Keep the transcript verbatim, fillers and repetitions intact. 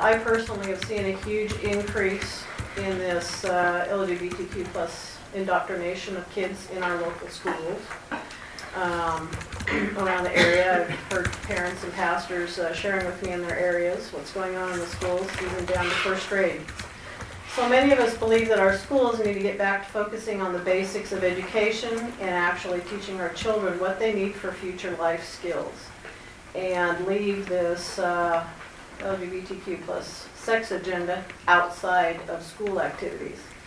I personally have seen a huge increase in this uh, L G B T Q plus indoctrination of kids in our local schools. Um, around the area, I've heard parents and pastors uh, sharing with me in their areas what's going on in the schools, even down to first grade. So many of us believe that our schools need to get back to focusing on the basics of education and actually teaching our children what they need for future life skills, and leave this uh, L G B T Q plus sex agenda outside of school activities.